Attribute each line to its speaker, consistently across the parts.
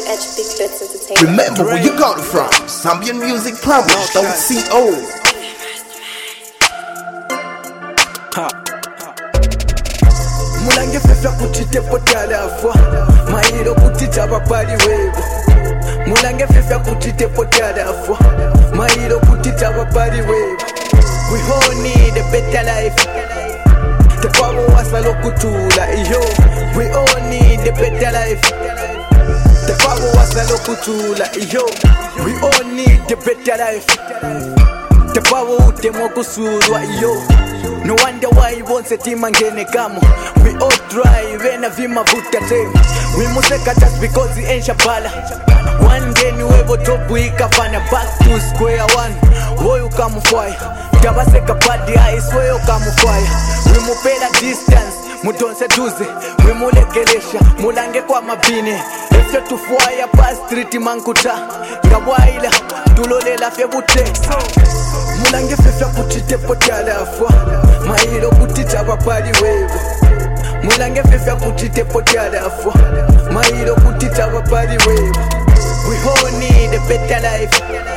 Speaker 1: WH Big Bits Entertainment.
Speaker 2: Remember where you got it from. Zambian Music Plumbers, don't CO.
Speaker 3: Mulange fefa kutite potala fwa Mairo kutita wapari webu Mulange fefa kutite potala fwa Mairo kutita wapari webu. We all need a better life. The power was a lokutula yo. We all need a better life. The power was a lokutula yo. We all need a better life. The power utemokusurwa yo. No wonder why he wants a team and get kamo. We all try, when a vima vuta tem. We must cut us because he ain't shabala. One day new ever top we kafana back to square one. Boy you come fire. Tabaseka party I swear you come fire. We mupela distance, mudonse tuze. We mulekelesha, mulange kwa mabine. Efte tufuaya pa street mankuta. Ngawaila, tulolela febute. Mulange fefa kutite potala fwa Mairo kutita wapari webu. Mulange fefa kutite potala fwa Mairo kutita wapari webu. We all need a better life.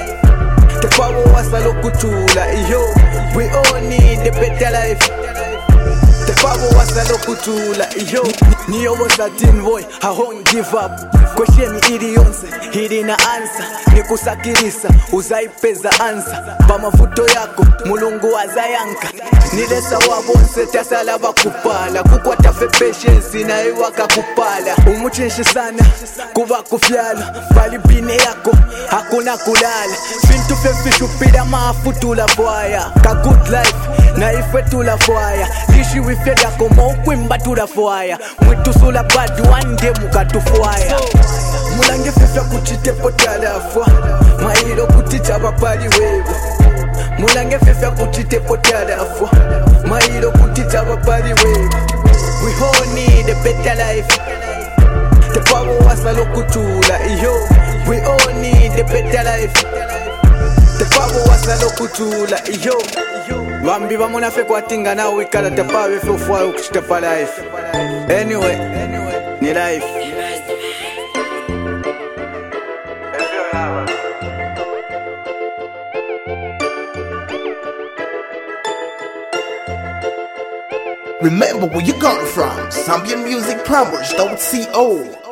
Speaker 3: The power was a lokutula yo. We all need a better life. The power was a lokutula yo. Niyo was a teen boy, I won't give up. Question ili yonse, hili na answer. Nikusakirisa, uzaipeza answer. Pamafuto yako, mulungu azayanka. Nilesa wabonse tasala bakupala. Kukwata fe patience na iwaka kupala. Umuchenshi sana, kuba kufyala. Bali bine yako, hakuna kulala. Fintu fe fishupida maafutula fwaya. Ka good life, na ife tula fwaya. Lishi wifya yako maukwimba tula fwaya. Mwitu sula bad one day mukatufwaya. Mulange fefa kutite potala fwa Mairo kutita wapari webu. Mulange fefa kutite potala fwa Mairo kutita wapari webu. We all need a better life. The power was a lokutula yo. We all need a better life. The power was a lokutula yo. Bambi bamuna fe kwatinga na wikala tapawe fe ufwa ukishita pa life. Anyway, ni life.
Speaker 2: Remember where you got it from. Zambian Music Plumbers, don't CO.